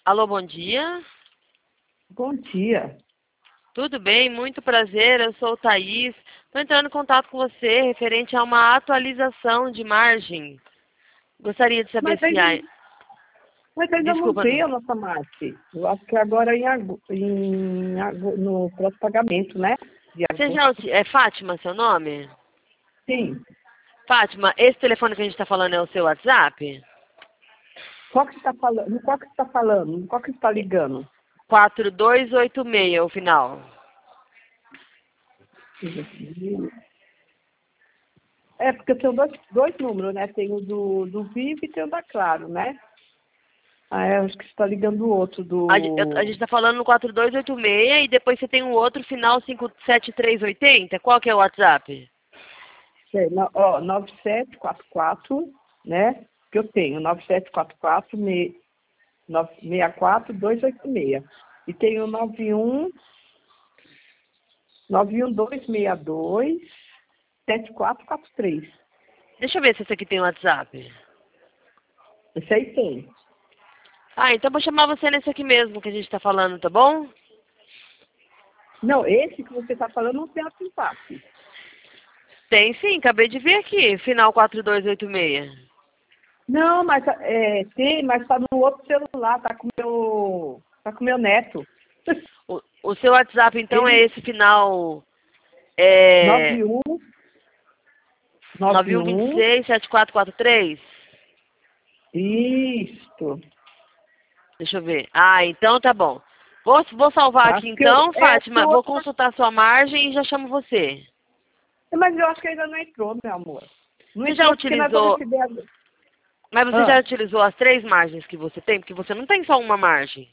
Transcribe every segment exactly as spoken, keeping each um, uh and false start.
Alô, bom dia. Bom dia. Tudo bem? Muito prazer. Eu sou o Thaís. Estou entrando em contato com você referente a uma atualização de margem. Gostaria de saber Mas se ainda, há... mas ainda não Desculpa. veio a nossa marca. Eu acho que agora em, agu- em agu- no próximo pagamento, né? De Você já... agosto. uti- É Fátima seu nome? Sim. Fátima, esse telefone que a gente está falando é o seu WhatsApp? Qual que você está falando? Qual que você está falando? Qual que você está ligando? quatro dois oito seis, o final. É, porque eu tenho dois, dois números, né? Tem o do, do Vivo e tem o da Claro, né? Ah, é, acho que você está ligando o outro A, ge- eu- a do... gente está falando no quatro dois oito seis e depois você tem um outro final cinco sete três oito zero. Qual que é o WhatsApp? Sei, no, ó, nove sete quatro quatro, né? Que eu tenho, nove sete quatro quatro seis quatro dois oito seis. E tem o nove um nove um dois seis dois sete quatro quatro três. Deixa eu ver se esse aqui tem WhatsApp. Esse aí tem. Ah, então vou chamar você nesse aqui mesmo que a gente está falando, tá bom? Não, esse que você está falando não tem WhatsApp. Tem sim, acabei de ver aqui, final quatro dois oito seis. Não, mas é, tem, mas está no outro celular, tá com meu, tá com meu neto. O, o seu WhatsApp então é Ele, esse final é, nove um nove nove um dois um seis sete quatro quatro três? Isto. Deixa eu ver. Ah, então tá bom. Vou, vou salvar aqui Acho que eu, então, é, que Fátima. o Vou outro, consultar sua margem e já chamo você. mas eu acho que ainda não entrou, meu amor. Não Você já entrou porque nós vamos utilizou, receber a... mas você já Ah, utilizou as três margens que você tem? Porque você não tem só uma margem.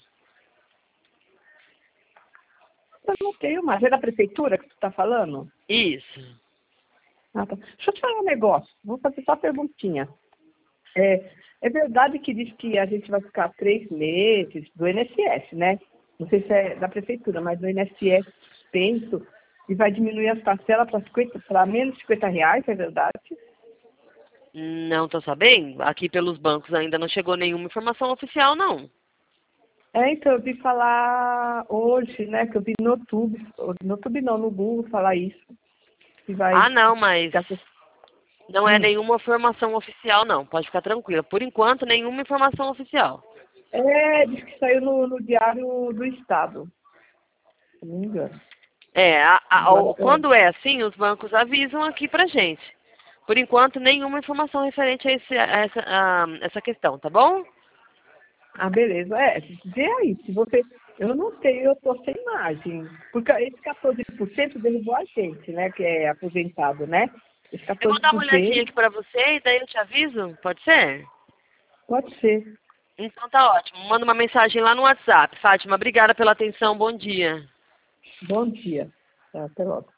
eu não tenho mais. É da prefeitura que tu está falando? Isso. Ah, tá. Deixa eu te falar um negócio. Vou fazer só uma perguntinha. É, é verdade que diz que a gente vai ficar três meses do I N S S, né? Não sei se é da prefeitura, mas do I N S S suspenso e vai diminuir as parcelas para menos de cinquenta reais, é verdade? Não tô sabendo. Aqui pelos bancos ainda não chegou nenhuma informação oficial, não. É, então eu vi falar hoje, né? Que eu vi no YouTube, no YouTube não, no Google falar isso. Que vai Ah, não, mas ficar... não é Hum. nenhuma informação oficial, não. Pode ficar tranquila. Por enquanto, nenhuma informação oficial. É, diz que saiu no, no Diário do Estado. Se não me engano. É, a- a- Agora, o- é. quando é assim, os bancos avisam aqui pra gente. Por enquanto, nenhuma informação referente a, esse, a essa, a essa questão, tá bom? Ah, beleza. É, vê aí, se você... Eu não tenho, eu tô sem margem. Porque esse quatorze por cento derrubou a gente, né? Que é aposentado, né? Esse Eu vou quatorze dar uma por olhadinha cento aqui pra você e daí eu te aviso, pode ser? pode ser. Então tá ótimo. Manda uma mensagem lá no WhatsApp. Fátima, obrigada pela atenção. Bom dia. Bom dia. Tá, até logo.